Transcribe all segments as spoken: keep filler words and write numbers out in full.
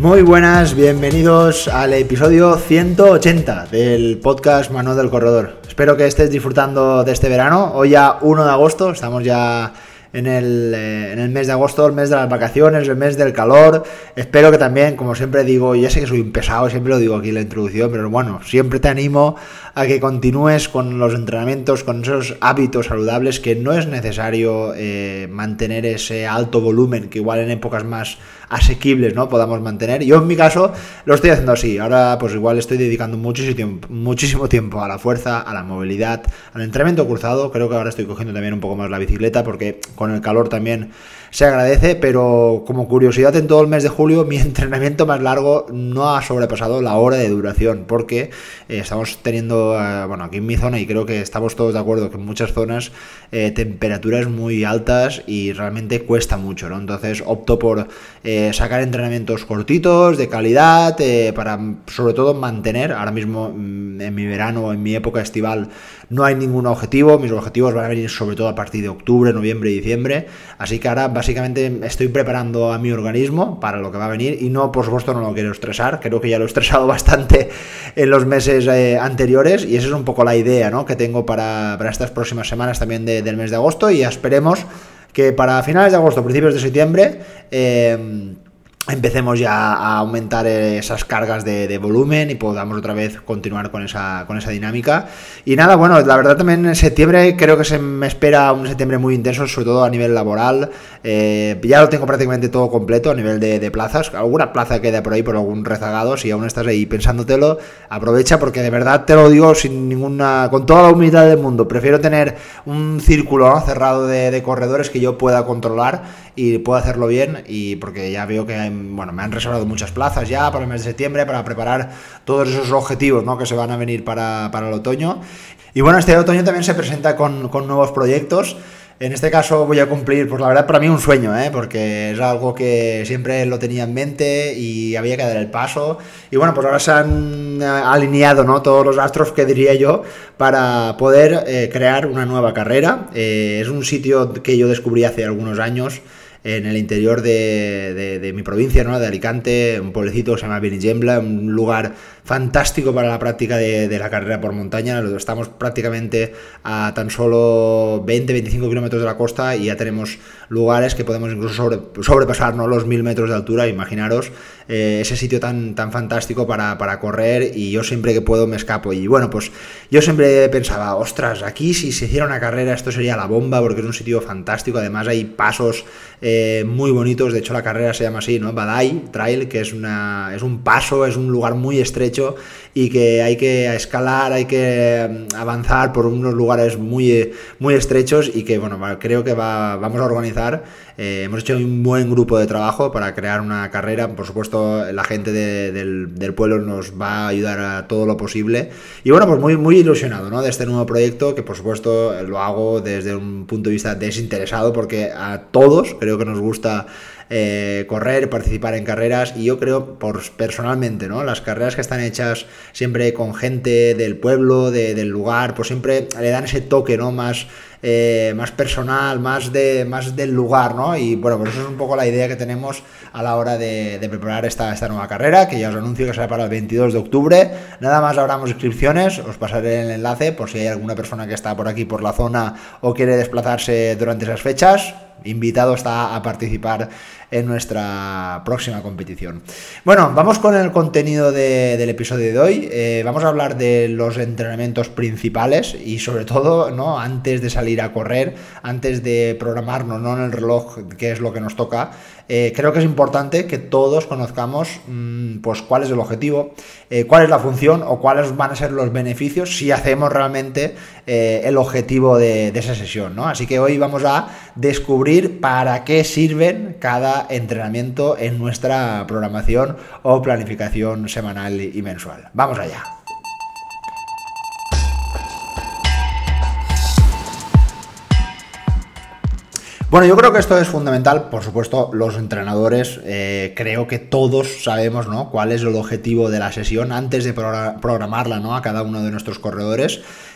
Muy buenas, bienvenidos al episodio ciento ochenta del podcast Manual del Corredor. Espero que estés disfrutando de este verano. Hoy ya uno de agosto, estamos ya en el, eh, en el mes de agosto, el mes de las vacaciones, el mes del calor. Espero que también, como siempre digo, ya sé que soy un pesado, siempre lo digo aquí en la introducción, pero bueno, siempre te animo a que continúes con los entrenamientos, con esos hábitos saludables, que no es necesario eh, mantener ese alto volumen que igual en épocas más asequibles, ¿no?, podamos mantener. Yo en mi caso lo estoy haciendo así. Ahora pues igual estoy dedicando muchísimo tiempo, muchísimo tiempo a la fuerza, a la movilidad, al entrenamiento cruzado. Creo que ahora estoy cogiendo también un poco más la bicicleta porque con el calor también se agradece, pero como curiosidad, en todo el mes de julio mi entrenamiento más largo no ha sobrepasado la hora de duración, porque eh, estamos teniendo, eh, bueno, aquí en mi zona, y creo que estamos todos de acuerdo que en muchas zonas eh, temperaturas muy altas y realmente cuesta mucho, ¿no? Entonces opto por eh, sacar entrenamientos cortitos, de calidad, eh, para sobre todo mantener, ahora mismo en mi verano, en mi época estival, no hay ningún objetivo. Mis objetivos van a venir sobre todo a partir de octubre, noviembre y diciembre, así que ahora básicamente estoy preparando a mi organismo para lo que va a venir, y no, por supuesto, no lo quiero estresar. Creo que ya lo he estresado bastante en los meses eh, anteriores, y esa es un poco la idea, ¿no?, que tengo para, para estas próximas semanas también de, del mes de agosto, y esperemos que para finales de agosto, principios de septiembre, eh, empecemos ya a aumentar esas cargas de, de volumen y podamos otra vez continuar con esa, con esa dinámica. Y nada, bueno, la verdad también en septiembre creo que se me espera un septiembre muy intenso, sobre todo a nivel laboral. Eh, ya lo tengo prácticamente todo completo a nivel de, de plazas. Alguna plaza queda por ahí por algún rezagado. Si aún estás ahí pensándotelo, aprovecha, porque de verdad te lo digo sin ninguna, con toda la humildad del mundo. Prefiero tener un círculo, ¿no?, cerrado de, de corredores que yo pueda controlar y puedo hacerlo bien, y porque ya veo que hay, bueno, me han reservado muchas plazas ya para el mes de septiembre para preparar todos esos objetivos, ¿no?, que se van a venir para, para el otoño. Y bueno, este otoño también se presenta con, con nuevos proyectos. En este caso voy a cumplir, pues la verdad, para mí un sueño, ¿eh? Porque es algo que siempre lo tenía en mente y había que dar el paso. Y bueno, pues ahora se han alineado, ¿no?, todos los astros, que diría yo, para poder eh, crear una nueva carrera. Eh, es un sitio que yo descubrí hace algunos años en el interior de, de, de mi provincia, ¿no?, de Alicante, un pueblecito que se llama Benigembla, un lugar fantástico para la práctica de, de la carrera por montaña. Estamos prácticamente a tan solo veinte a veinticinco kilómetros de la costa, y ya tenemos lugares que podemos incluso sobre, sobrepasar, ¿no?, los mil metros de altura. Imaginaros eh, ese sitio tan, tan fantástico para, para correr, y yo siempre que puedo me escapo. Y bueno, pues yo siempre pensaba, ostras, aquí si se hiciera una carrera esto sería la bomba, porque es un sitio fantástico. Además hay pasos eh, muy bonitos. De hecho la carrera se llama así, ¿no?, Badai Trail, que es, una, es un paso, es un lugar muy estrecho y que hay que escalar, hay que avanzar por unos lugares muy, muy estrechos, y que bueno, creo que va, vamos a organizar. Eh, hemos hecho un buen grupo de trabajo para crear una carrera. Por supuesto, la gente de, del, del pueblo nos va a ayudar a todo lo posible, y bueno, pues muy, muy ilusionado, ¿no?, de este nuevo proyecto, que por supuesto lo hago desde un punto de vista desinteresado, porque a todos creo que nos gusta Eh, correr, participar en carreras, y yo creo, por, personalmente, ¿no?, las carreras que están hechas siempre con gente del pueblo, de, del lugar, pues siempre le dan ese toque, ¿no?, más eh, más personal, más de más del lugar, ¿no? Y bueno, pues eso es un poco la idea que tenemos a la hora de, de preparar esta, esta nueva carrera, que ya os anuncio que será para el veintidós de octubre. Nada más abramos inscripciones, os pasaré el enlace por si hay alguna persona que está por aquí por la zona o quiere desplazarse durante esas fechas. Invitado está a participar en nuestra próxima competición. Bueno, vamos con el contenido de, del episodio de hoy. Eh, vamos a hablar de los entrenamientos principales, y sobre todo, ¿no?, antes de salir a correr, antes de programarnos, ¿no?, en el reloj qué es lo que nos toca. Eh, creo que es importante que todos conozcamos mmm, pues cuál es el objetivo, eh, cuál es la función o cuáles van a ser los beneficios si hacemos realmente eh, el objetivo de, de esa sesión, ¿no? Así que hoy vamos a descubrir para qué sirven cada entrenamiento en nuestra programación o planificación semanal y mensual. Vamos allá. Bueno, yo creo que esto es fundamental. Por supuesto, los entrenadores, eh, creo que todos sabemos, ¿no?, cuál es el objetivo de la sesión antes de programarla, ¿no?, a cada uno de nuestros corredores.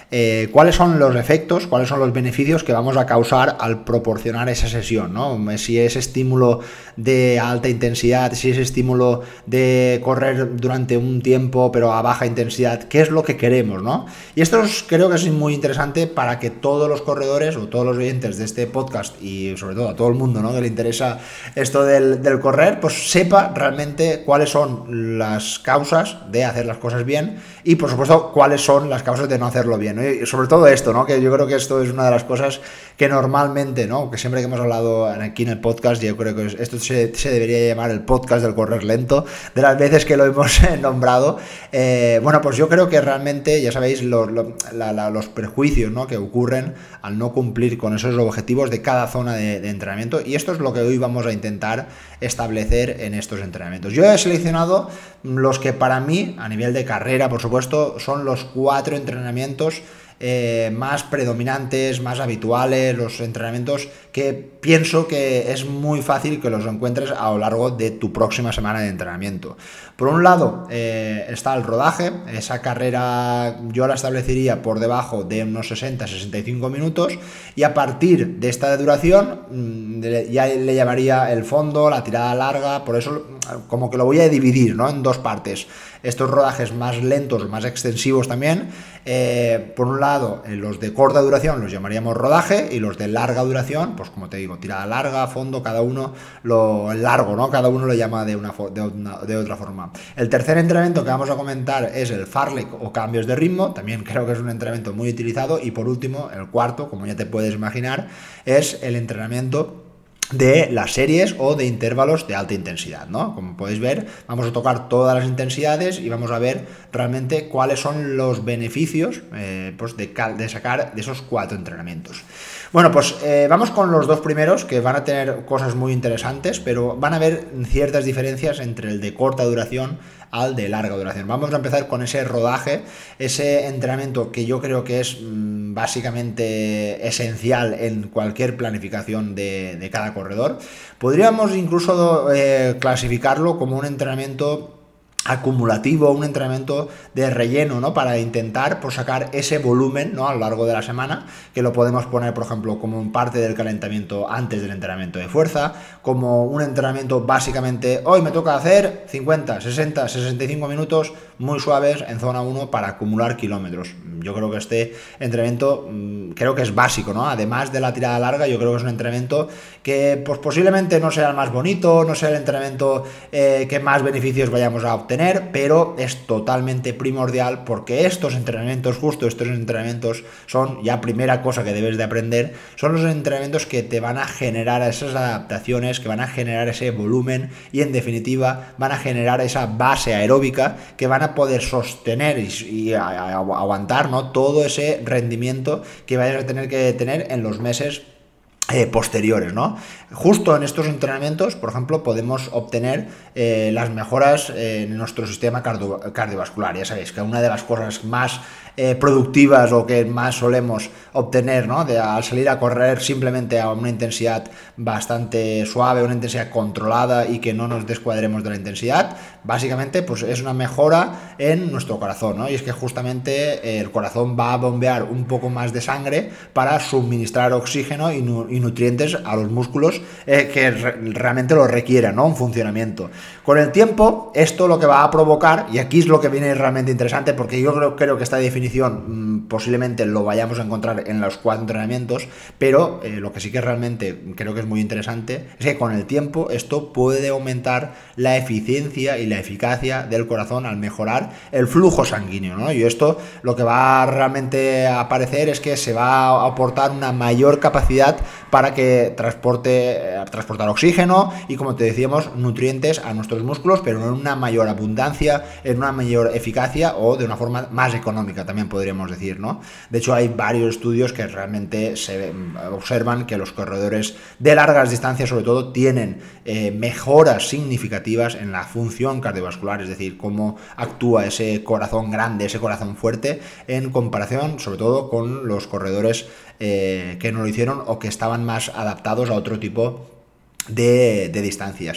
eh, cuáles son los efectos, cuáles son los beneficios que vamos a causar al proporcionar esa sesión, ¿no? Si ese estímulo de alta intensidad, si ese estímulo de correr durante un tiempo pero a baja intensidad, qué es lo que queremos, ¿no? Y esto es, creo que es muy interesante para que todos los corredores o todos los oyentes de este podcast y sobre todo a todo el mundo, ¿no?, que le interesa esto del, del correr, pues sepa realmente cuáles son las causas de hacer las cosas bien y por supuesto cuáles son las causas de no hacerlo bien, ¿no? Y sobre todo esto, ¿no?, que yo creo que esto es una de las cosas que normalmente, ¿no?, que siempre que hemos hablado aquí en el podcast, yo creo que esto se, se debería llamar el podcast del correr lento, de las veces que lo hemos nombrado, eh, bueno, pues yo creo que realmente, ya sabéis, los, los, la, la, los prejuicios, ¿no?, que ocurren al no cumplir con esos objetivos de cada zona de, de entrenamiento, y esto es lo que hoy vamos a intentar establecer en estos entrenamientos. Yo he seleccionado los que para mí, a nivel de carrera, por supuesto, son los cuatro entrenamientos Eh, más predominantes, más habituales, los entrenamientos que pienso que es muy fácil que los encuentres a lo largo de tu próxima semana de entrenamiento. Por un lado eh, está el rodaje, esa carrera yo la establecería por debajo de unos sesenta a sesenta y cinco minutos y a partir de esta duración mmm, ya le llamaría el fondo, la tirada larga, por eso como que lo voy a dividir, ¿no?, en dos partes. Estos rodajes más lentos, más extensivos también, eh, por un lado eh, los de corta duración los llamaríamos rodaje y los de larga duración, pues como te digo, tirada larga, fondo, cada uno lo largo, ¿no? Cada uno lo llama de una, de una de otra forma. El tercer entrenamiento que vamos a comentar es el fartlek o cambios de ritmo, también creo que es un entrenamiento muy utilizado, y por último, el cuarto, como ya te puedes imaginar, es el entrenamiento de las series o de intervalos de alta intensidad, ¿no? Como podéis ver, vamos a tocar todas las intensidades y vamos a ver realmente cuáles son los beneficios eh, pues de, de sacar de esos cuatro entrenamientos. Bueno, pues eh, vamos con los dos primeros, que van a tener cosas muy interesantes, pero van a haber ciertas diferencias entre el de corta duración al de larga duración. Vamos a empezar con ese rodaje, ese entrenamiento que yo creo que es mmm, básicamente esencial en cualquier planificación de, de cada corredor. Podríamos incluso eh, clasificarlo como un entrenamiento acumulativo, un entrenamiento de relleno, ¿no?, para intentar pues, sacar ese volumen, ¿no?, a lo largo de la semana, que lo podemos poner, por ejemplo, como parte del calentamiento antes del entrenamiento de fuerza, como un entrenamiento básicamente, hoy me toca hacer cincuenta, sesenta, sesenta y cinco minutos muy suaves en zona uno para acumular kilómetros. Yo creo que este entrenamiento mmm, creo que es básico, ¿no? Además de la tirada larga, yo creo que es un entrenamiento que pues posiblemente no sea el más bonito, no sea el entrenamiento eh, que más beneficios vayamos a obtener, pero es totalmente primordial porque estos entrenamientos, justo estos entrenamientos son, ya primera cosa que debes de aprender, son los entrenamientos que te van a generar esas adaptaciones, que van a generar ese volumen y en definitiva van a generar esa base aeróbica que van a poder sostener y, y a, a, a aguantar, ¿no?, todo ese rendimiento que vayas a tener que tener en los meses Eh, posteriores, ¿no? Justo en estos entrenamientos, por ejemplo, podemos obtener eh, las mejoras eh, en nuestro sistema cardio cardiovascular. Ya sabéis que una de las cosas más eh, productivas o que más solemos obtener, ¿no?, de, al salir a correr simplemente a una intensidad bastante suave, una intensidad controlada y que no nos descuadremos de la intensidad, básicamente pues es una mejora en nuestro corazón, ¿no? Y es que justamente eh, el corazón va a bombear un poco más de sangre para suministrar oxígeno y, nu y nutrientes a los músculos eh, que re realmente lo requieran, ¿no?, un funcionamiento. Con el tiempo, esto lo que va a provocar, y aquí es lo que viene realmente interesante, porque yo creo, creo que esta definición mmm, posiblemente lo vayamos a encontrar en los cuatro entrenamientos, pero eh, lo que sí que realmente creo que es muy interesante es que con el tiempo esto puede aumentar la eficiencia y la eficacia del corazón al mejorar el flujo sanguíneo, ¿no? Y esto lo que va realmente a aparecer es que se va a aportar una mayor capacidad para que transporte, eh, transportar oxígeno y, como te decíamos, nutrientes a nuestros músculos, pero en una mayor abundancia, en una mayor eficacia o de una forma más económica, también podríamos decir, ¿no? De hecho, hay varios estudios que realmente se observan que los corredores de largas distancias, sobre todo, tienen eh, mejoras significativas en la función cardiovascular, es decir, cómo actúa ese corazón grande, ese corazón fuerte, en comparación, sobre todo, con los corredores eh, que no lo hicieron o que estaban más adaptados a otro tipo de, de distancias.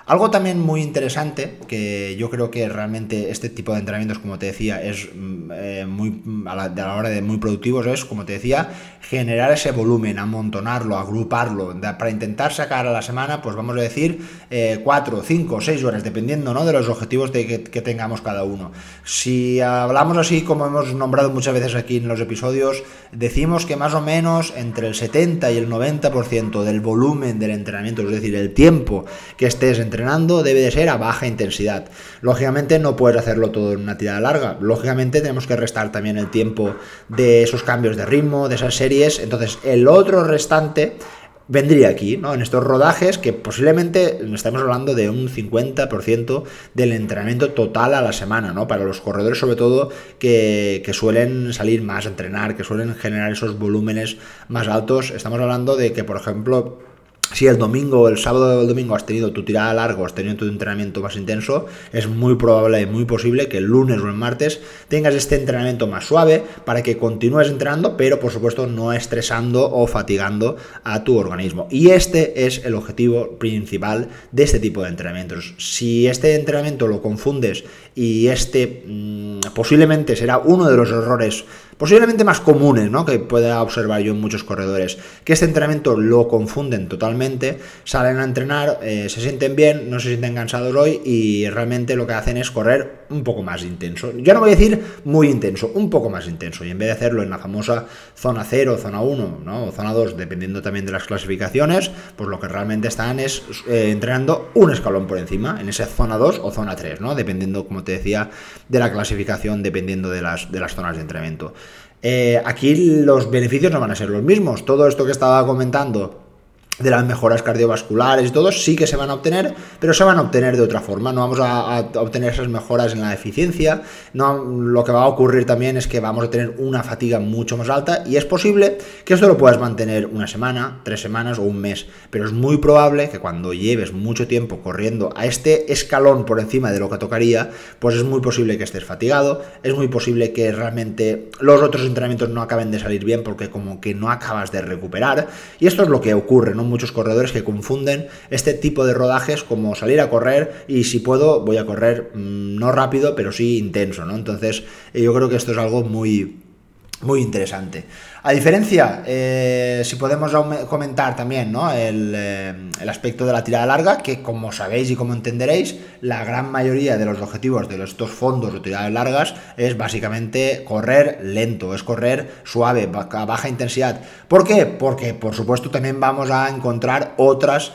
Algo también muy interesante, que yo creo que realmente este tipo de entrenamientos, como te decía, es eh, muy a la, de la hora de muy productivos, es, como te decía, generar ese volumen, amontonarlo, agruparlo, de, para intentar sacar a la semana, pues vamos a decir, eh, cuatro, cinco, seis horas, dependiendo, ¿no?, de los objetivos de que, que tengamos cada uno. Si hablamos así, como hemos nombrado muchas veces aquí en los episodios, decimos que más o menos entre el setenta y el noventa por ciento del volumen del entrenamiento, es decir, el tiempo que estés entrenando, entrenando debe de ser a baja intensidad. Lógicamente no puedes hacerlo todo en una tirada larga. Lógicamente tenemos que restar también el tiempo de esos cambios de ritmo, de esas series. Entonces el otro restante vendría aquí, ¿no?, en estos rodajes, que posiblemente estamos hablando de un cincuenta por ciento del entrenamiento total a la semana, ¿no?, para los corredores sobre todo que, que suelen salir más a entrenar, que suelen generar esos volúmenes más altos. Estamos hablando de que, por ejemplo, si el domingo, el sábado o el domingo has tenido tu tirada larga, has tenido tu entrenamiento más intenso, es muy probable y muy posible que el lunes o el martes tengas este entrenamiento más suave para que continúes entrenando, pero por supuesto no estresando o fatigando a tu organismo. Y este es el objetivo principal de este tipo de entrenamientos. Si este entrenamiento lo confundes y este mmm, posiblemente será uno de los errores posiblemente más comunes, ¿no?, que pueda observar yo en muchos corredores, que este entrenamiento lo confunden totalmente, salen a entrenar, eh, se sienten bien, no se sienten cansados hoy y realmente lo que hacen es correr un poco más intenso. Yo no voy a decir muy intenso, un poco más intenso, y en vez de hacerlo en la famosa zona cero, zona uno, ¿no?, o zona dos, dependiendo también de las clasificaciones, pues lo que realmente están es eh, entrenando un escalón por encima, en esa zona dos o zona tres, ¿no?, dependiendo, como te decía, de la clasificación, dependiendo de las, de las zonas de entrenamiento. Eh, aquí los beneficios no van a ser los mismos. Todo esto que estaba comentando de las mejoras cardiovasculares y todo, sí que se van a obtener, pero se van a obtener de otra forma. No vamos a, a obtener esas mejoras en la eficiencia. No, lo que va a ocurrir también es que vamos a tener una fatiga mucho más alta y es posible que esto lo puedas mantener una semana, tres semanas o un mes, pero es muy probable que cuando lleves mucho tiempo corriendo a este escalón por encima de lo que tocaría, pues es muy posible que estés fatigado, es muy posible que realmente los otros entrenamientos no acaben de salir bien porque como que no acabas de recuperar, y esto es lo que ocurre, ¿no? Muchos corredores que confunden este tipo de rodajes como salir a correr y si puedo voy a correr mmm, no rápido pero sí intenso, ¿no? Entonces eh, yo creo que esto es algo muy muy interesante. A diferencia, eh, si podemos comentar también, ¿no?, el, eh, el aspecto de la tirada larga, que como sabéis y como entenderéis, la gran mayoría de los objetivos de estos fondos o tiradas largas es básicamente correr lento, es correr suave, a baja intensidad. ¿Por qué? Porque por supuesto también vamos a encontrar otras...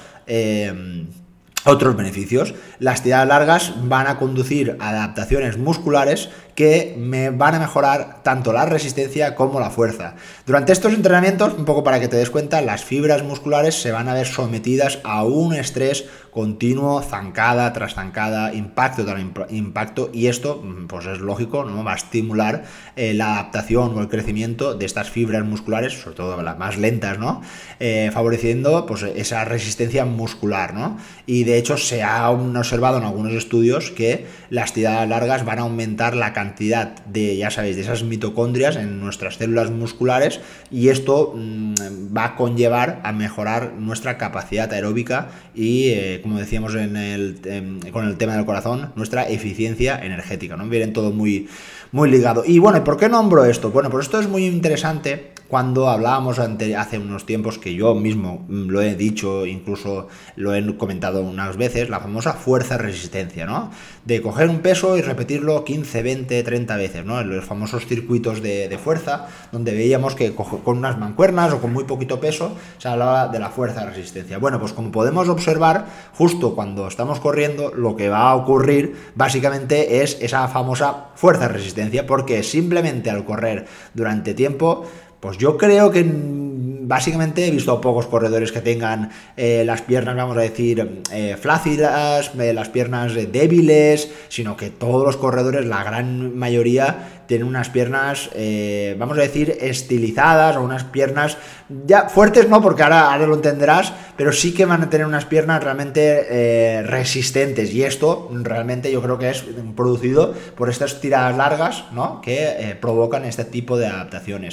Eh, Otros beneficios. Las tiradas largas van a conducir a adaptaciones musculares que me van a mejorar tanto la resistencia como la fuerza. Durante estos entrenamientos, un poco para que te des cuenta, las fibras musculares se van a ver sometidas a un estrés continuo, zancada tras zancada, impacto tras impacto, y esto, pues es lógico, ¿no?, va a estimular eh, la adaptación o el crecimiento de estas fibras musculares, sobre todo las más lentas, ¿no?, eh, favoreciendo pues esa resistencia muscular, ¿no? Y de hecho se ha observado en algunos estudios que las tiradas largas van a aumentar la cantidad de, ya sabéis, de esas mitocondrias en nuestras células musculares, y esto mmm, va a conllevar a mejorar nuestra capacidad aeróbica y, eh, como decíamos en el, eh, con el tema del corazón, nuestra eficiencia energética, ¿no? Vienen todo muy, muy ligado. Y bueno, ¿por qué nombro esto? Bueno, pues esto es muy interesante. Cuando hablábamos ante, hace unos tiempos, que yo mismo lo he dicho, incluso lo he comentado unas veces, la famosa fuerza-resistencia, ¿no? De coger un peso y repetirlo quince, veinte, treinta veces, ¿no? En los famosos circuitos de, de fuerza, donde veíamos que con unas mancuernas o con muy poquito peso se hablaba de la fuerza-resistencia. Bueno, pues como podemos observar, justo cuando estamos corriendo, lo que va a ocurrir básicamente es esa famosa fuerza-resistencia, porque simplemente al correr durante tiempo, pues yo creo que básicamente he visto pocos corredores que tengan eh, las piernas, vamos a decir, eh, flácidas, eh, las piernas eh, débiles, sino que todos los corredores, la gran mayoría, tienen unas piernas, eh, vamos a decir, estilizadas, o unas piernas ya fuertes, no, porque ahora, ahora lo entenderás, pero sí que van a tener unas piernas realmente eh, resistentes, y esto realmente yo creo que es producido por estas tiradas largas, ¿no?, que eh, provocan este tipo de adaptaciones.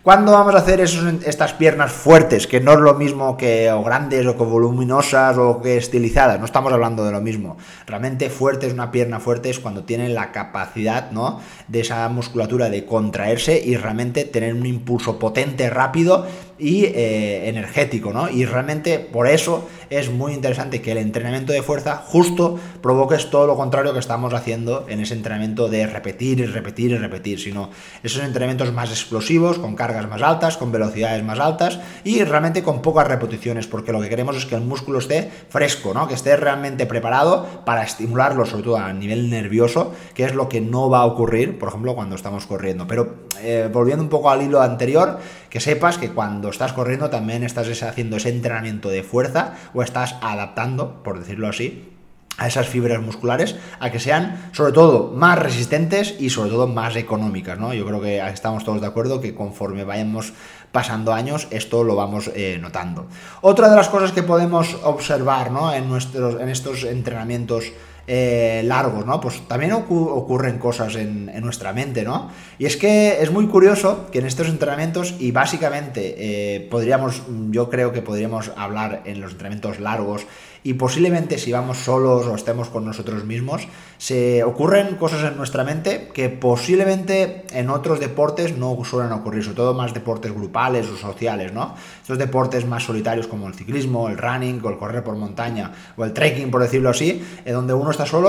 ¿Cuándo vamos a hacer esos, estas piernas fuertes? Que no es lo mismo que o grandes o que voluminosas o que estilizadas, no estamos hablando de lo mismo. Realmente fuerte es una pierna fuerte es cuando tiene la capacidad, ¿no?, de esa musculatura de contraerse y realmente tener un impulso potente, rápido y eh, energético, ¿no? Y realmente por eso es muy interesante que el entrenamiento de fuerza justo provoques todo lo contrario que estamos haciendo en ese entrenamiento de repetir y repetir y repetir, sino esos entrenamientos más explosivos, con cargas más altas, con velocidades más altas y realmente con pocas repeticiones, porque lo que queremos es que el músculo esté fresco, ¿no?, que esté realmente preparado para estimularlo, sobre todo a nivel nervioso, que es lo que no va a ocurrir, por ejemplo, cuando estamos corriendo. Pero eh, volviendo un poco al hilo anterior, que sepas que cuando estás corriendo también estás haciendo ese entrenamiento de fuerza o estás adaptando, por decirlo así, a esas fibras musculares a que sean sobre todo más resistentes y sobre todo más económicas, ¿no? Yo creo que estamos todos de acuerdo que conforme vayamos pasando años esto lo vamos eh, notando. Otra de las cosas que podemos observar, ¿no?, en nuestros en estos entrenamientos Eh, largos, ¿no? Pues también ocu- ocurren cosas en, en nuestra mente, ¿no? Y es que es muy curioso que en estos entrenamientos, y básicamente eh, podríamos, yo creo que podríamos hablar en los entrenamientos largos, y posiblemente si vamos solos o estemos con nosotros mismos, se ocurren cosas en nuestra mente que posiblemente en otros deportes no suelen ocurrir, sobre todo más deportes grupales o sociales, ¿no? Estos deportes más solitarios como el ciclismo, el running, o el correr por montaña, o el trekking, por decirlo así, en donde uno está solo,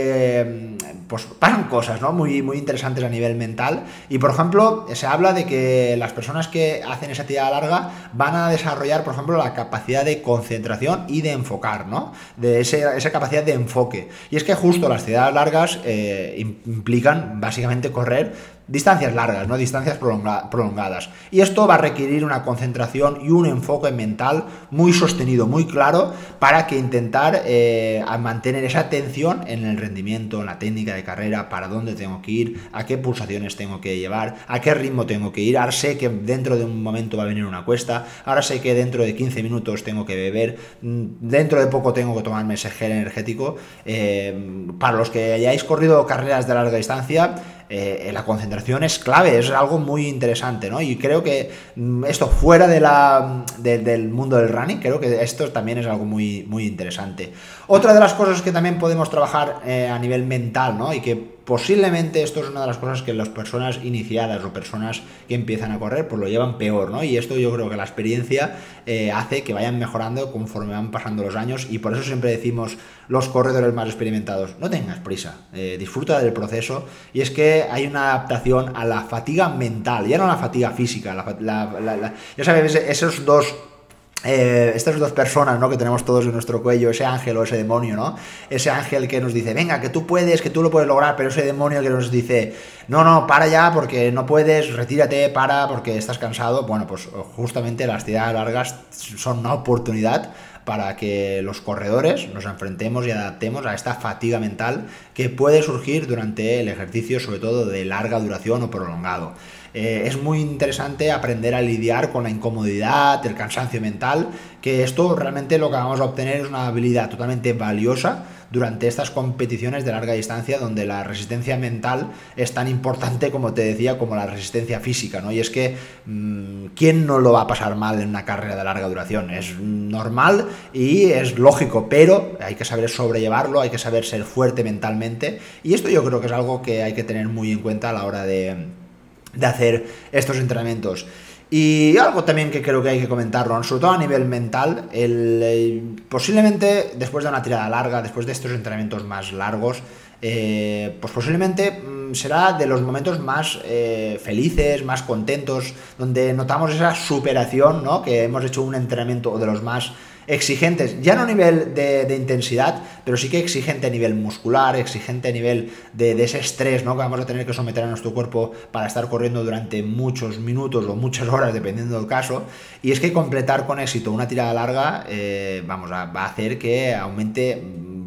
se pues pasan cosas, ¿no?, muy, muy interesantes a nivel mental. Y por ejemplo, se habla de que las personas que hacen esa tirada larga van a desarrollar, por ejemplo, la capacidad de concentración y de enfocar, ¿no?, de ese, esa capacidad de enfoque. Y es que justo las tiradas largas eh, implican básicamente correr distancias largas, ¿no?, distancias prolonga- prolongadas. Y esto va a requerir una concentración y un enfoque mental muy sostenido, muy claro, para que intentar eh, mantener esa atención en el rendimiento, en la técnica de carrera, para dónde tengo que ir, a qué pulsaciones tengo que llevar, a qué ritmo tengo que ir. Ahora sé que dentro de un momento va a venir una cuesta, ahora sé que dentro de quince minutos tengo que beber, dentro de poco tengo que tomarme ese gel energético. Eh, para los que hayáis corrido carreras de larga distancia, Eh, la concentración es clave, es algo muy interesante, ¿no? Y creo que mm, esto fuera de la, de, del mundo del running, creo que esto también es algo muy, muy interesante. Otra de las cosas que también podemos trabajar eh, a nivel mental, ¿no?, y que posiblemente esto es una de las cosas que las personas iniciadas o personas que empiezan a correr pues lo llevan peor, ¿no? Y esto yo creo que la experiencia eh, hace que vayan mejorando conforme van pasando los años, y por eso siempre decimos los corredores más experimentados, no tengas prisa, eh, disfruta del proceso. Y es que hay una adaptación a la fatiga mental, ya no a la fatiga física, la, la, la, la, ya sabes, esos dos Eh, estas dos personas, ¿no?, que tenemos todos en nuestro cuello, ese ángel o ese demonio, ¿no? Ese ángel que nos dice, venga, que tú puedes, que tú lo puedes lograr, pero ese demonio que nos dice, no, no, para ya porque no puedes, retírate, para porque estás cansado. Bueno, pues justamente las tiradas largas son una oportunidad para que los corredores nos enfrentemos y adaptemos a esta fatiga mental que puede surgir durante el ejercicio, sobre todo de larga duración o prolongado. Eh, es muy interesante aprender a lidiar con la incomodidad, el cansancio mental, que esto realmente lo que vamos a obtener es una habilidad totalmente valiosa durante estas competiciones de larga distancia, donde la resistencia mental es tan importante, como te decía, como la resistencia física, ¿no? Y es que mmm, ¿quién no lo va a pasar mal en una carrera de larga duración? Es normal y es lógico, pero hay que saber sobrellevarlo, hay que saber ser fuerte mentalmente, y esto yo creo que es algo que hay que tener muy en cuenta a la hora de, de hacer estos entrenamientos. Y algo también que creo que hay que comentarlo, sobre todo a nivel mental, el, eh, posiblemente después de una tirada larga, después de estos entrenamientos más largos, eh, pues posiblemente mmm, será de los momentos más eh, felices, más contentos, donde notamos esa superación, ¿no?, que hemos hecho un entrenamiento de los más exigentes, ya no a nivel de, de intensidad, pero sí que exigente a nivel muscular, exigente a nivel de, de ese estrés, ¿no?, que vamos a tener que someter a nuestro cuerpo para estar corriendo durante muchos minutos o muchas horas, dependiendo del caso. Y es que completar con éxito una tirada larga, eh, vamos, a, va a hacer que aumente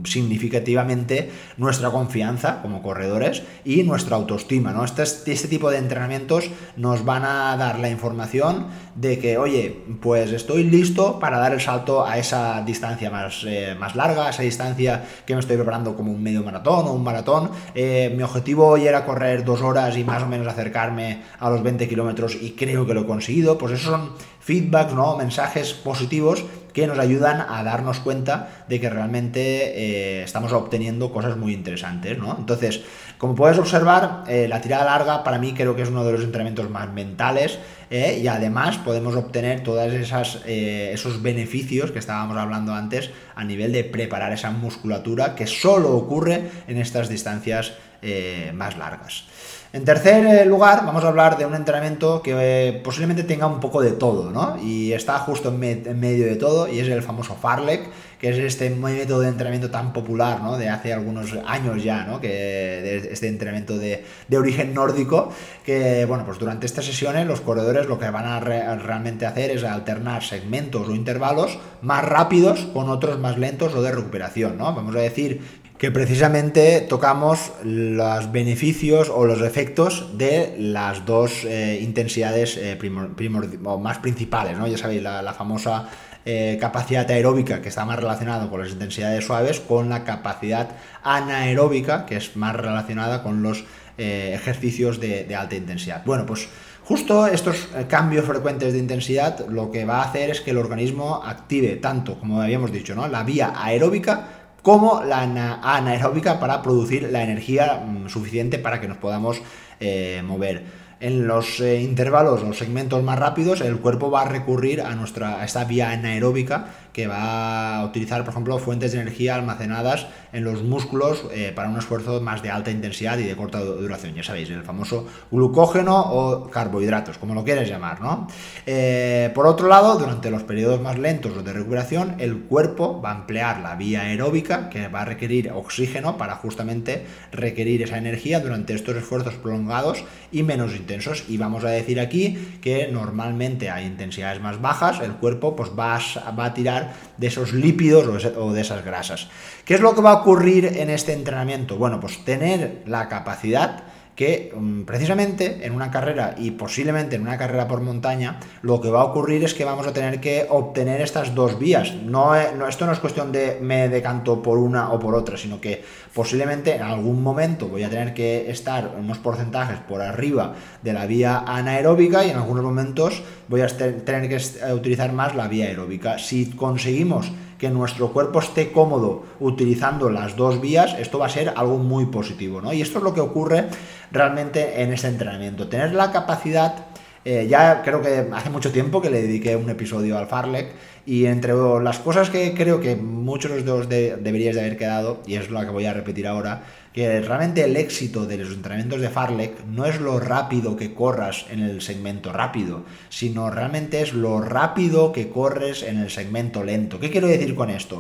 significativamente nuestra confianza como corredores y nuestra autoestima, ¿no? Este, este tipo de entrenamientos nos van a dar la información de que, oye, pues estoy listo para dar el salto a esa distancia más, eh, más larga, a esa distancia que me estoy preparando como un medio maratón o un maratón. Eh, mi objetivo hoy era correr dos horas y más o menos acercarme a los veinte kilómetros y creo que lo he conseguido. Pues esos son feedbacks, ¿no? Mensajes positivos que nos ayudan a darnos cuenta de que realmente eh, estamos obteniendo cosas muy interesantes, ¿no? Entonces, como puedes observar, eh, la tirada larga para mí creo que es uno de los entrenamientos más mentales, eh, y además podemos obtener todos eh, esos beneficios que estábamos hablando antes a nivel de preparar esa musculatura que solo ocurre en estas distancias eh, más largas. En tercer lugar, vamos a hablar de un entrenamiento que eh, posiblemente tenga un poco de todo, ¿no? Y está justo en, me en medio de todo, y es el famoso Fartlek, que es este método de entrenamiento tan popular, ¿no? De hace algunos años ya, ¿no? Que de este entrenamiento de, de origen nórdico, que, bueno, pues durante estas sesiones los corredores lo que van a re realmente hacer es alternar segmentos o intervalos más rápidos con otros más lentos o de recuperación, ¿no? Vamos a decir que precisamente tocamos los beneficios o los efectos de las dos eh, intensidades eh, primor, primor, o más principales, ¿no? Ya sabéis, la, la famosa eh, capacidad aeróbica, que está más relacionada con las intensidades suaves, con la capacidad anaeróbica, que es más relacionada con los eh, ejercicios de, de alta intensidad. Bueno, pues justo estos cambios frecuentes de intensidad lo que va a hacer es que el organismo active tanto, como habíamos dicho, ¿no? La vía aeróbica como la anaeróbica para producir la energía mmm, suficiente para que nos podamos eh, mover. En los eh, intervalos o segmentos más rápidos, el cuerpo va a recurrir a, nuestra, a esta vía anaeróbica, que va a utilizar, por ejemplo, fuentes de energía almacenadas en los músculos eh, para un esfuerzo más de alta intensidad y de corta duración. Ya sabéis, el famoso glucógeno o carbohidratos, como lo quieres llamar, ¿no? Eh, por otro lado, durante los periodos más lentos o de recuperación, el cuerpo va a emplear la vía aeróbica, que va a requerir oxígeno para justamente requerir esa energía durante estos esfuerzos prolongados y menos intensos. Y vamos a decir aquí que normalmente a intensidades más bajas el cuerpo pues va a, va a tirar de esos lípidos o de esas grasas. ¿Qué es lo que va a ocurrir en este entrenamiento? Bueno, pues tener la capacidad que precisamente en una carrera y posiblemente en una carrera por montaña lo que va a ocurrir es que vamos a tener que obtener estas dos vías. No, no, esto no es cuestión de me decanto por una o por otra, sino que posiblemente en algún momento voy a tener que estar unos porcentajes por arriba de la vía anaeróbica y en algunos momentos voy a tener que utilizar más la vía aeróbica. Si conseguimos que nuestro cuerpo esté cómodo utilizando las dos vías, esto va a ser algo muy positivo, ¿no? Y esto es lo que ocurre realmente en este entrenamiento. Tener la capacidad, eh, ya creo que hace mucho tiempo que le dediqué un episodio al Fartlek, y entre las cosas que creo que muchos de os de, deberíais de haber quedado, y es lo que voy a repetir ahora, que realmente el éxito de los entrenamientos de Fartlek no es lo rápido que corras en el segmento rápido, sino realmente es lo rápido que corres en el segmento lento. ¿Qué quiero decir con esto?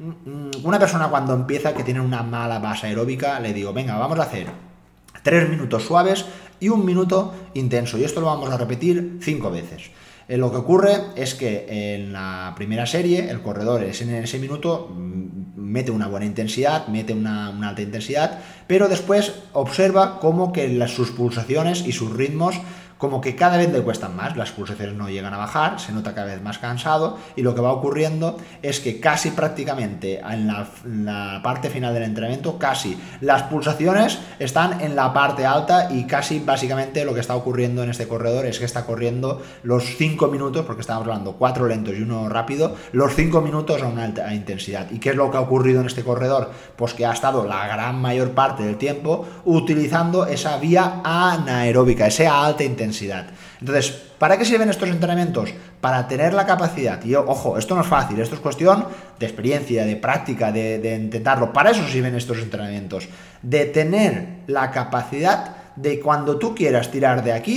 Una persona cuando empieza que tiene una mala base aeróbica, le digo, venga, vamos a hacer tres minutos suaves y un minuto intenso, y esto lo vamos a repetir cinco veces. Eh, lo que ocurre es que en la primera serie el corredor es en ese minuto mete una buena intensidad, mete una, una alta intensidad, pero después observa cómo que las, sus pulsaciones y sus ritmos como que cada vez le cuestan más, las pulsaciones no llegan a bajar, se nota cada vez más cansado, y lo que va ocurriendo es que casi prácticamente en la, en la parte final del entrenamiento, casi las pulsaciones están en la parte alta, y casi básicamente lo que está ocurriendo en este corredor es que está corriendo los cinco minutos, porque estamos hablando cuatro lentos y uno rápido, los cinco minutos a una alta intensidad. ¿Y qué es lo que ha ocurrido en este corredor? Pues que ha estado la gran mayor parte del tiempo utilizando esa vía anaeróbica, esa alta intensidad. Entonces, ¿para qué sirven estos entrenamientos? Para tener la capacidad, y ojo, esto no es fácil, esto es cuestión de experiencia, de práctica, de, de intentarlo. Para eso sirven estos entrenamientos, de tener la capacidad de cuando tú quieras tirar de aquí,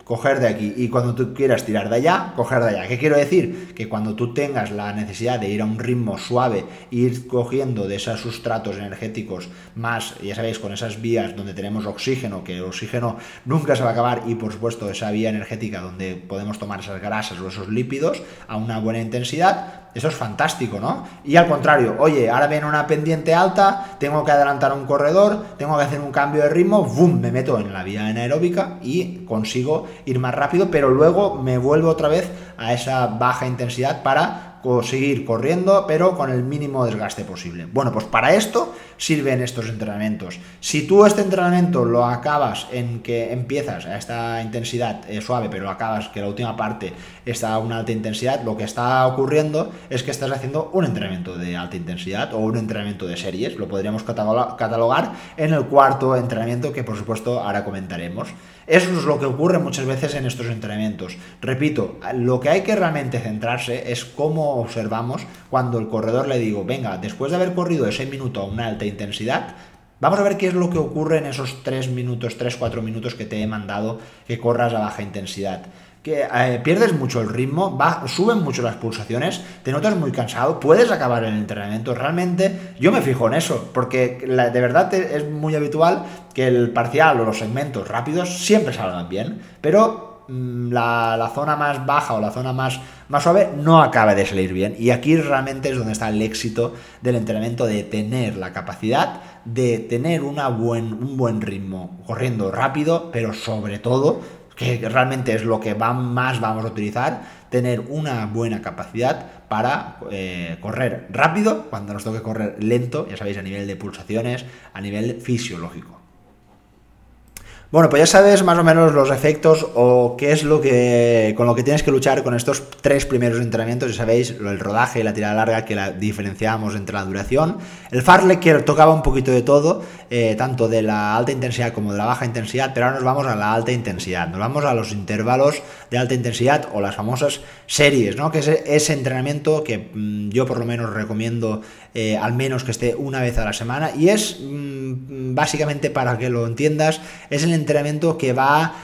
coger de aquí, y cuando tú quieras tirar de allá, coger de allá. ¿Qué quiero decir? Que cuando tú tengas la necesidad de ir a un ritmo suave, ir cogiendo de esos sustratos energéticos más, ya sabéis, con esas vías donde tenemos oxígeno, que el oxígeno nunca se va a acabar, y por supuesto esa vía energética donde podemos tomar esas grasas o esos lípidos a una buena intensidad, eso es fantástico, ¿no? Y al contrario, oye, ahora viene una pendiente alta, tengo que adelantar un corredor, tengo que hacer un cambio de ritmo, ¡bum!, me meto en la vía anaeróbica y consigo ir más rápido, pero luego me vuelvo otra vez a esa baja intensidad para seguir corriendo, pero con el mínimo desgaste posible. Bueno, pues para esto sirven estos entrenamientos. Si tú este entrenamiento lo acabas en que empiezas a esta intensidad eh, suave, pero acabas que la última parte está a una alta intensidad, lo que está ocurriendo es que estás haciendo un entrenamiento de alta intensidad o un entrenamiento de series. Lo podríamos catalogar en el cuarto entrenamiento, que por supuesto ahora comentaremos. Eso es lo que ocurre muchas veces en estos entrenamientos. Repito, lo que hay que realmente centrarse es cómo observamos cuando el corredor le digo, venga, después de haber corrido ese minuto a una alta intensidad, vamos a ver qué es lo que ocurre en esos tres minutos, tres, cuatro minutos que te he mandado que corras a baja intensidad. Que eh, pierdes mucho el ritmo, va, suben mucho las pulsaciones, te notas muy cansado, puedes acabar el entrenamiento. Realmente yo me fijo en eso, porque la, de verdad te, es muy habitual que el parcial o los segmentos rápidos siempre salgan bien, pero mmm, la, la zona más baja o la zona más, más suave no acaba de salir bien, y aquí realmente es donde está el éxito del entrenamiento, de tener la capacidad de tener una buen, un buen ritmo corriendo rápido, pero sobre todo, que realmente es lo que va, más vamos a utilizar, tener una buena capacidad para eh, correr rápido cuando nos toque correr lento, ya sabéis, a nivel de pulsaciones, a nivel fisiológico. Bueno, pues ya sabes más o menos los efectos o qué es lo que con lo que tienes que luchar con estos tres primeros entrenamientos. Ya sabéis, el rodaje y la tirada larga, que la diferenciamos entre la duración. El fartlek, que tocaba un poquito de todo, eh, tanto de la alta intensidad como de la baja intensidad, pero ahora nos vamos a la alta intensidad. Nos vamos a los intervalos de alta intensidad o las famosas series, ¿no? Que es ese entrenamiento que mmm, yo por lo menos recomiendo eh, al menos que esté una vez a la semana, y es mmm, básicamente, para que lo entiendas, es el entrenamiento que va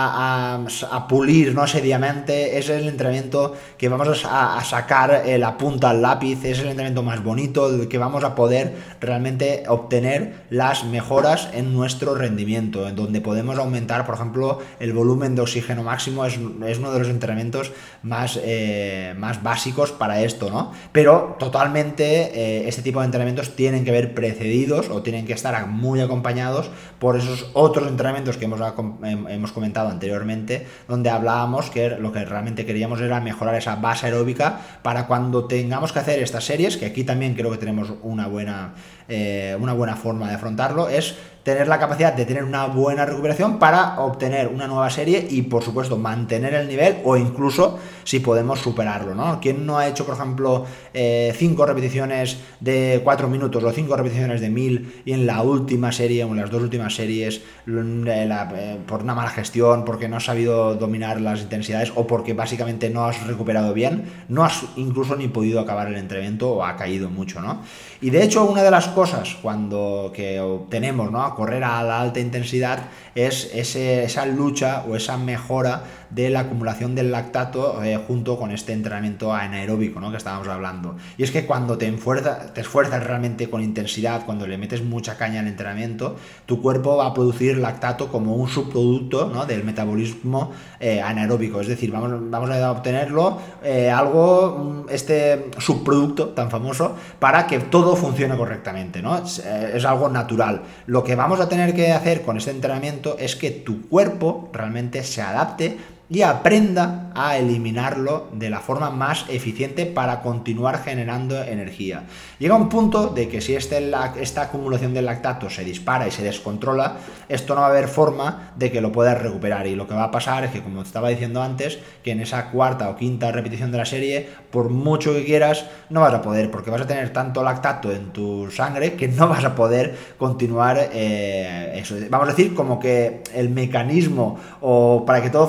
a, a, a pulir, no ese diamante, es el entrenamiento que vamos a, a sacar eh, la punta al lápiz, es el entrenamiento más bonito, del que vamos a poder realmente obtener las mejoras en nuestro rendimiento, en donde podemos aumentar, por ejemplo, el volumen de oxígeno máximo. Es, es uno de los entrenamientos más, eh, más básicos para esto, ¿no? Pero totalmente eh, este tipo de entrenamientos tienen que ver precedidos o tienen que estar muy acompañados por esos otros entrenamientos que hemos, hemos comentado anteriormente, donde hablábamos que lo que realmente queríamos era mejorar esa base aeróbica para cuando tengamos que hacer estas series, que aquí también creo que tenemos una buena, eh, una buena forma de afrontarlo, es tener la capacidad de tener una buena recuperación para obtener una nueva serie y, por supuesto, mantener el nivel o incluso si podemos superarlo, ¿no? ¿Quién no ha hecho, por ejemplo, eh, cinco repeticiones de cuatro minutos o cinco repeticiones de mil y en la última serie o en las dos últimas series eh, la, eh, por una mala gestión, porque no has sabido dominar las intensidades o porque básicamente no has recuperado bien, no has incluso ni podido acabar el entrenamiento o ha caído mucho, ¿no? Y de hecho, una de las cosas cuando que obtenemos, ¿no?, correr a la alta intensidad es ese, esa lucha o esa mejora de la acumulación del lactato eh, junto con este entrenamiento anaeróbico, ¿no?, que estábamos hablando. Y es que cuando te, enfuerza, te esfuerzas realmente con intensidad, cuando le metes mucha caña al entrenamiento, tu cuerpo va a producir lactato como un subproducto, ¿no?, del metabolismo eh, anaeróbico. Es decir, vamos, vamos a obtenerlo eh, algo, este subproducto tan famoso, para que todo funcione correctamente, ¿no? Es, eh, es algo natural. Lo que vamos a tener que hacer con este entrenamiento es que tu cuerpo realmente se adapte y aprenda a eliminarlo de la forma más eficiente para continuar generando energía. Llega un punto de que si este, esta acumulación del lactato se dispara y se descontrola, esto no va a haber forma de que lo puedas recuperar, y lo que va a pasar es que, como te estaba diciendo antes, que en esa cuarta o quinta repetición de la serie, por mucho que quieras, no vas a poder, porque vas a tener tanto lactato en tu sangre que no vas a poder continuar eh, eso. Vamos a decir como que el mecanismo o para que todo funcione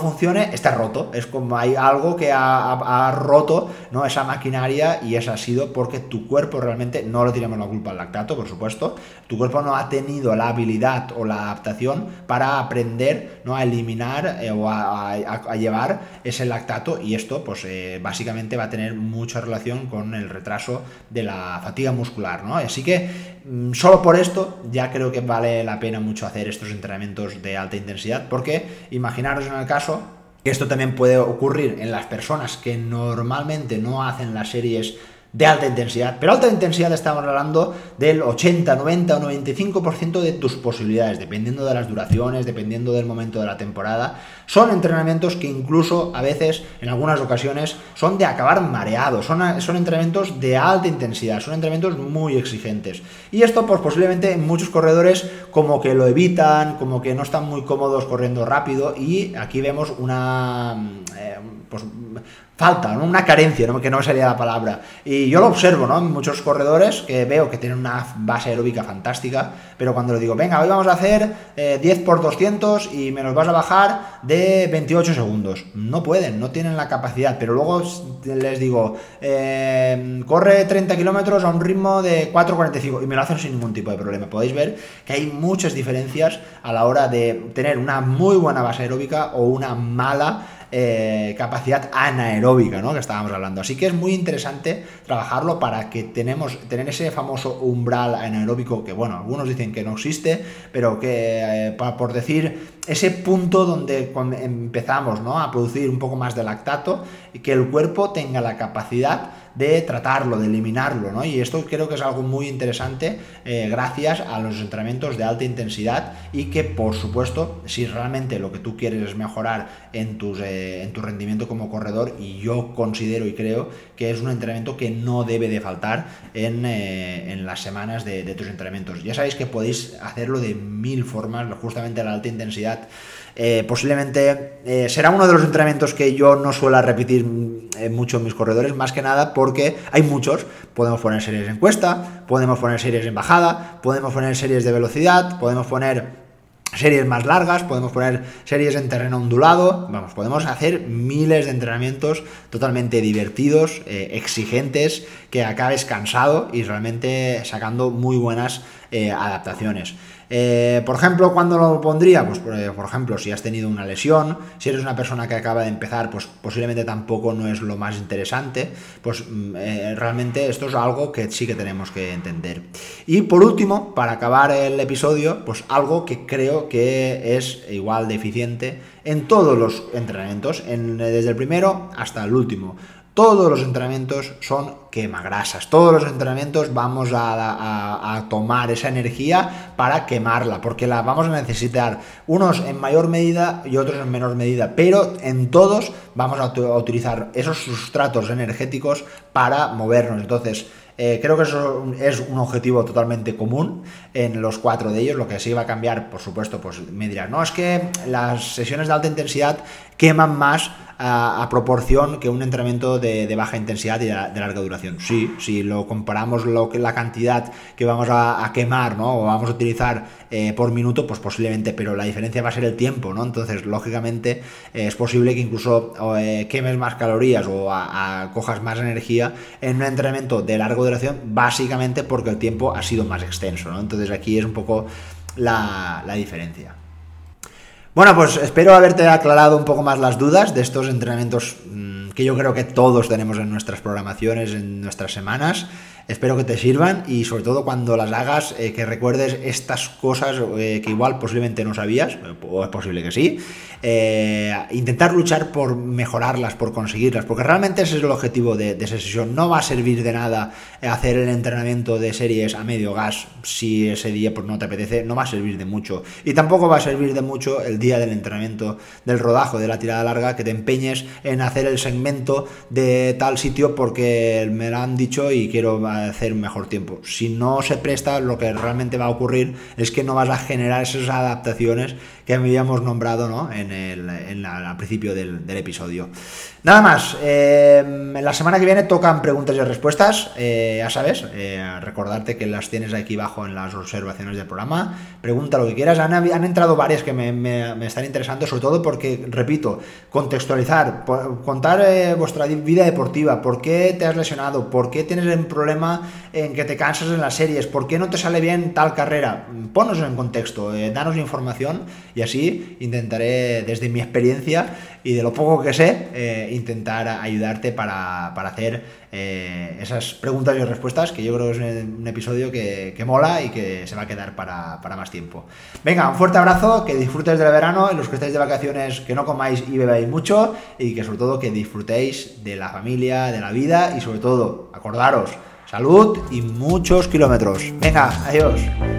tiene está roto. Es como hay algo que ha, ha, ha roto, ¿no?, esa maquinaria, y eso ha sido porque tu cuerpo realmente, no le tiramos la culpa al lactato, por supuesto, tu cuerpo no ha tenido la habilidad o la adaptación para aprender, ¿no?, a eliminar eh, o a, a, a llevar ese lactato, y esto pues eh, básicamente va a tener mucha relación con el retraso de la fatiga muscular, ¿no? Así que mmm, solo por esto ya creo que vale la pena mucho hacer estos entrenamientos de alta intensidad, porque imaginaros en el caso que esto también puede ocurrir en las personas que normalmente no hacen las series de alta intensidad, pero alta intensidad estamos hablando del ochenta, noventa o noventa y cinco por ciento de tus posibilidades, dependiendo de las duraciones, dependiendo del momento de la temporada. Son entrenamientos que incluso a veces, en algunas ocasiones, son de acabar mareados, son, son entrenamientos de alta intensidad, son entrenamientos muy exigentes. Y esto pues posiblemente muchos corredores como que lo evitan, como que no están muy cómodos corriendo rápido, y aquí vemos una... Eh, pues, falta, ¿no?, una carencia, ¿no?, que no me salía la palabra. Y yo lo observo, ¿no?, en muchos corredores que veo que tienen una base aeróbica fantástica, pero cuando les digo, venga, hoy vamos a hacer eh, diez por doscientos y me los vas a bajar de veintiocho segundos. No pueden, no tienen la capacidad, pero luego les digo, eh, corre treinta kilómetros a un ritmo de cuatro cuarenta y cinco y me lo hacen sin ningún tipo de problema. Podéis ver que hay muchas diferencias a la hora de tener una muy buena base aeróbica o una mala Eh, capacidad anaeróbica, ¿no?, que estábamos hablando. Así que es muy interesante trabajarlo para que tenemos tener ese famoso umbral anaeróbico que, bueno, algunos dicen que no existe, pero que, eh, para, por decir, ese punto donde empezamos, ¿no?, a producir un poco más de lactato y que el cuerpo tenga la capacidad de tratarlo, de eliminarlo, ¿no? Y esto creo que es algo muy interesante eh, gracias a los entrenamientos de alta intensidad, y que, por supuesto, si realmente lo que tú quieres es mejorar en, tus, eh, en tu rendimiento como corredor, y yo considero y creo que es un entrenamiento que no debe de faltar en, eh, en las semanas de, de tus entrenamientos. Ya sabéis que podéis hacerlo de mil formas, justamente la alta intensidad. Eh, posiblemente eh, será uno de los entrenamientos que yo no suelo repetir eh, mucho en mis corredores, más que nada porque hay muchos. Podemos poner series en cuesta, podemos poner series en bajada, podemos poner series de velocidad, podemos poner series más largas, podemos poner series en terreno ondulado, vamos, podemos hacer miles de entrenamientos totalmente divertidos, eh, exigentes, que acabes cansado y realmente sacando muy buenas eh, adaptaciones. Eh, por ejemplo, ¿cuándo lo pondría? Pues por, por ejemplo, si has tenido una lesión, si eres una persona que acaba de empezar, pues posiblemente tampoco no es lo más interesante, pues eh, realmente esto es algo que sí que tenemos que entender. Y por último, para acabar el episodio, pues algo que creo que es igual de eficiente en todos los entrenamientos, en, desde el primero hasta el último. Todos los entrenamientos son quemagrasas, todos los entrenamientos vamos a, a, a tomar esa energía para quemarla, porque la vamos a necesitar, unos en mayor medida y otros en menor medida, pero en todos vamos a, a utilizar esos sustratos energéticos para movernos. Entonces, Eh, creo que eso es un objetivo totalmente común en los cuatro de ellos. Lo que sí va a cambiar, por supuesto, pues me dirán, no, es que las sesiones de alta intensidad queman más a, a proporción que un entrenamiento de, de baja intensidad y de, de larga duración. Sí, si lo comparamos lo que la cantidad que vamos a, a quemar, ¿no?, o vamos a utilizar eh, por minuto, pues posiblemente, pero la diferencia va a ser el tiempo, ¿no? Entonces, lógicamente, eh, es posible que incluso eh, quemes más calorías o a, a, cojas más energía en un entrenamiento de larga duración, básicamente porque el tiempo ha sido más extenso, ¿no? Entonces aquí es un poco la, la diferencia. Bueno, pues espero haberte aclarado un poco más las dudas de estos entrenamientos mmm, que yo creo que todos tenemos en nuestras programaciones, en nuestras semanas. Espero que te sirvan y sobre todo cuando las hagas eh, que recuerdes estas cosas eh, que igual posiblemente no sabías, o es posible que sí. Eh, intentar luchar por mejorarlas, por conseguirlas, porque realmente ese es el objetivo de, de esa sesión. No va a servir de nada hacer el entrenamiento de series a medio gas si ese día pues, no te apetece, no va a servir de mucho. Y tampoco va a servir de mucho el día del entrenamiento, del rodaje, de la tirada larga, que te empeñes en hacer el segmento de tal sitio porque me lo han dicho y quiero a hacer un mejor tiempo. Si no se presta, lo que realmente va a ocurrir es que no vas a generar esas adaptaciones que habíamos nombrado, ¿no? en el, en la, al principio del, del episodio. Nada más, eh, la semana que viene tocan preguntas y respuestas, eh, ya sabes, eh, recordarte que las tienes aquí abajo en las observaciones del programa, pregunta lo que quieras. Han, han entrado varias que me, me, me están interesando, sobre todo porque, repito, contextualizar, por, contar eh, vuestra vida deportiva, por qué te has lesionado, por qué tienes un problema en que te cansas en las series, por qué no te sale bien tal carrera, ponnos en contexto, eh, danos información y así intentaré desde mi experiencia y de lo poco que sé, eh, intentar ayudarte para, para hacer eh, esas preguntas y respuestas, que yo creo que es un episodio que, que mola y que se va a quedar para, para más tiempo. Venga, un fuerte abrazo, que disfrutes del verano, y los que estáis de vacaciones que no comáis y bebáis mucho, y que sobre todo que disfrutéis de la familia, de la vida y sobre todo, acordaros, salud y muchos kilómetros. Venga, adiós.